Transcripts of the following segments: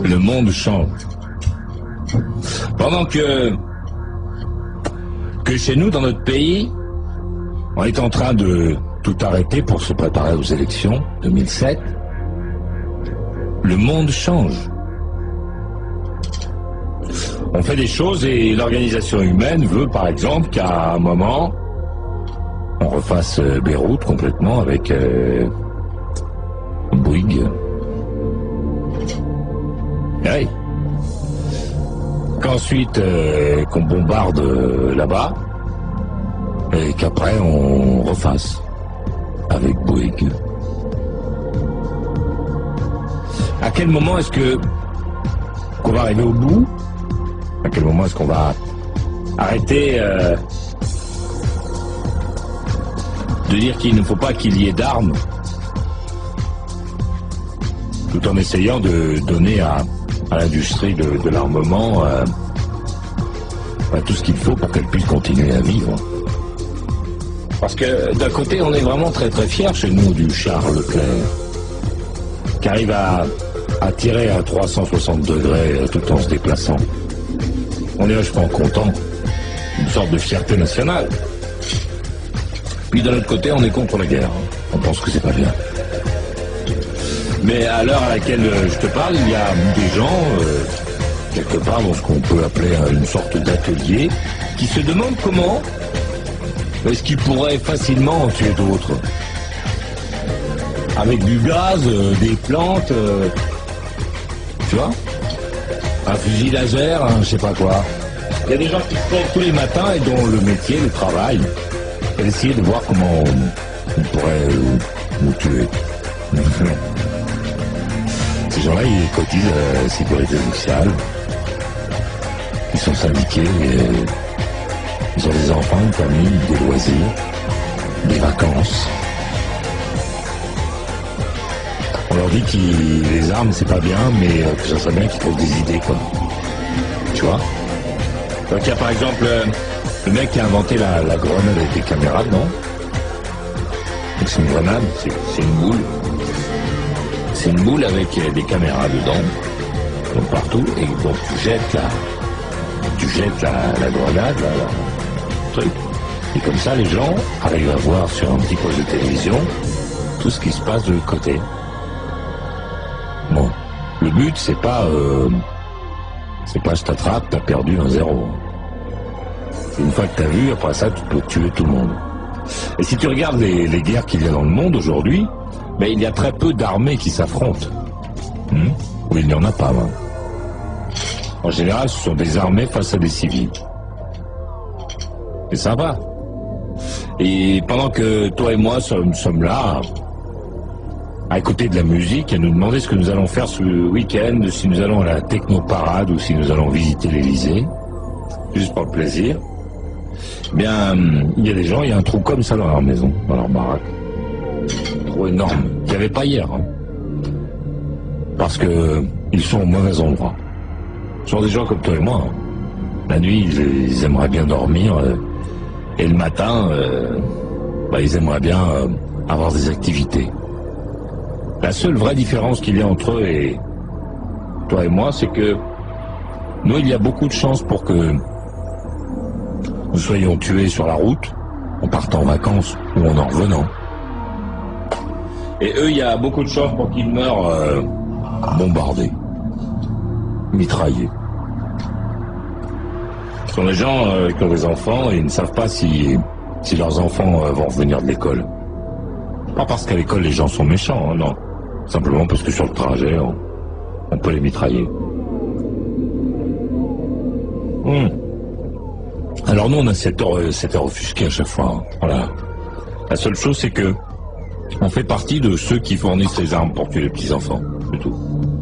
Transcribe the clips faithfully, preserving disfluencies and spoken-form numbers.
le monde change. Pendant que, que chez nous, dans notre pays, on est en train de tout arrêter pour se préparer aux élections deux mille sept, le monde change. On fait des choses et l'organisation humaine veut, par exemple, qu'à un moment, on refasse Beyrouth complètement avec euh, Bouygues. Oui. Qu'ensuite, euh, qu'on bombarde euh, là-bas, et qu'après, on refasse avec Bouygues. À quel moment est-ce que qu'on va arriver au bout? À quel moment est-ce qu'on va arrêter euh, de dire qu'il ne faut pas qu'il y ait d'armes, tout en essayant de donner à, à l'industrie de, de l'armement euh, bah, tout ce qu'il faut pour qu'elle puisse continuer à vivre. Parce que d'un côté, on est vraiment très très fiers chez nous du char Leclerc, qui arrive à, à tirer à trois cent soixante degrés euh, tout en se déplaçant. On est vachement content, une sorte de fierté nationale. Puis d'un autre côté, on est contre la guerre. On pense que c'est pas bien. Mais à l'heure à laquelle je te parle, il y a des gens, euh, quelque part dans ce qu'on peut appeler une sorte d'atelier, qui se demandent comment est-ce qu'ils pourraient facilement en tuer d'autres. Avec du gaz, euh, des plantes, euh, tu vois, un fusil laser, un je sais pas quoi. Il y a des gens qui se lèvent tous les matins et dont le métier, le travail, c'est d'essayer de voir comment on, on pourrait euh, nous tuer. Ces gens-là, ils cotisent à la sécurité sociale. Ils sont syndiqués, et ils ont des enfants, une famille, des loisirs, des vacances. On leur dit que les armes, c'est pas bien, mais que ça serait bien qu'ils trouvent des idées, quoi. Tu vois? Donc il y a par exemple euh, le mec qui a inventé la, la grenade avec des caméras, non? Donc c'est une grenade, c'est une boule. C'est une boule avec des caméras dedans, donc partout, et donc tu jettes la, tu jettes la, la grenade, la, la, truc. Et comme ça, les gens arrivent à voir sur un petit poste de télévision tout ce qui se passe de l'autre côté. Bon, le but, c'est pas, euh, c'est pas je t'attrape, t'as perdu un zéro. Une fois que t'as vu, après ça, tu peux tuer tout le monde. Et si tu regardes les, les guerres qu'il y a dans le monde aujourd'hui, ben, il y a très peu d'armées qui s'affrontent. Hum Ou il n'y en a pas, hein. En général, ce sont des armées face à des civils. C'est sympa. Et pendant que toi et moi sommes, sommes là, à écouter de la musique, à nous demander ce que nous allons faire ce week-end, si nous allons à la technoparade ou si nous allons visiter l'Élysée, juste pour le plaisir, eh bien, il y a des gens, il y a un trou comme ça dans leur maison, dans leur baraque. Un trou énorme, qu'il n'y avait pas hier. Hein. Parce que ils sont au mauvais endroit. Ce sont des gens comme toi et moi. Hein. La nuit, ils, ils aimeraient bien dormir, euh, et le matin, euh, bah, ils aimeraient bien euh, avoir des activités. La seule vraie différence qu'il y a entre eux et toi et moi, c'est que nous, il y a beaucoup de chances pour que nous soyons tués sur la route, en partant en vacances ou en en revenant. Et eux, il y a beaucoup de chances pour qu'ils meurent euh, bombardés, mitraillés. Ce sont des gens euh, qui ont des enfants et ils ne savent pas si, si leurs enfants euh, vont revenir de l'école. Pas parce qu'à l'école les gens sont méchants, hein, non. Simplement parce que sur le trajet, on, on peut les mitrailler. Hum. Alors nous, on a cette heure, cette heure offusquée à chaque fois. Hein. Voilà. La seule chose, c'est que on fait partie de ceux qui fournissent les armes pour tuer les petits-enfants. C'est tout.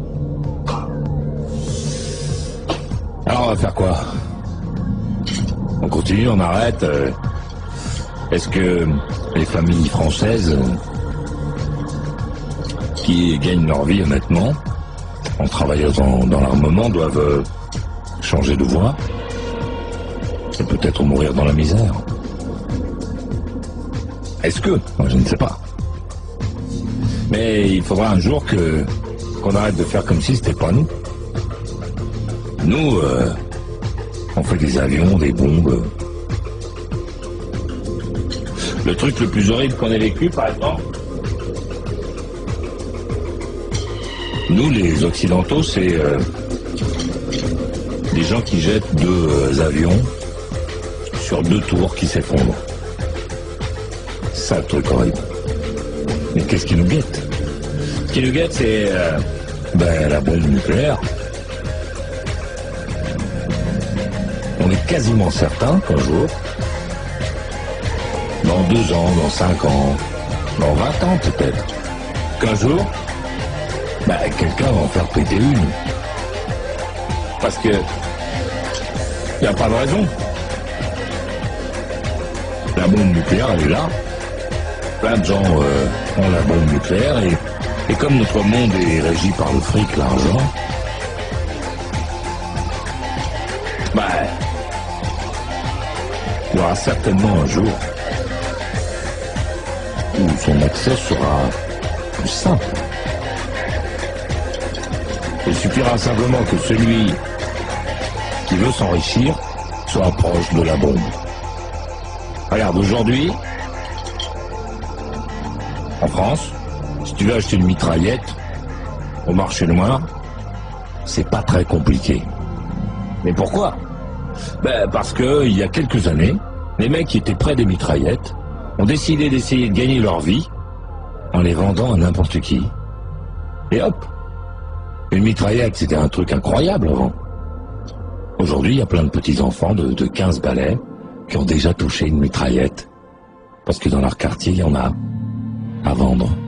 Alors on va faire quoi? On continue, on arrête euh, Est-ce que les familles françaises qui gagnent leur vie honnêtement, en travaillant dans, dans l'armement, doivent euh, changer de voie et peut-être mourir dans la misère? Est-ce que? Moi, je ne sais pas. Mais il faudra un jour que qu'on arrête de faire comme si c'était pas nous. Nous, euh, on fait des avions, des bombes. Le truc le plus horrible qu'on ait vécu, par exemple, nous, les Occidentaux, c'est euh, des gens qui jettent deux euh, avions sur deux tours qui s'effondrent. C'est ça le truc horrible. Mais qu'est-ce qui nous guette? Ce qui nous guette, c'est euh, ben, la bombe nucléaire. On est quasiment certain qu'un jour, dans deux ans, dans cinq ans, dans vingt ans peut-être, qu'un jour, bah, quelqu'un va en faire péter une. Parce que il n'y a pas de raison. La bombe nucléaire, elle est là. Plein de gens euh, ont la bombe nucléaire et, et comme notre monde est régi par le fric, l'argent, bah, il y aura certainement un jour où son accès sera plus simple. Il suffira simplement que celui qui veut s'enrichir soit proche de la bombe. Regarde, aujourd'hui, en France, si tu veux acheter une mitraillette au marché noir, c'est pas très compliqué. Mais pourquoi? Ben parce que il y a quelques années, les mecs qui étaient près des mitraillettes ont décidé d'essayer de gagner leur vie en les vendant à n'importe qui. Et hop, une mitraillette, c'était un truc incroyable avant. Aujourd'hui, il y a plein de petits-enfants de, de quinze balais qui ont déjà touché une mitraillette. Parce que dans leur quartier, il y en a à vendre.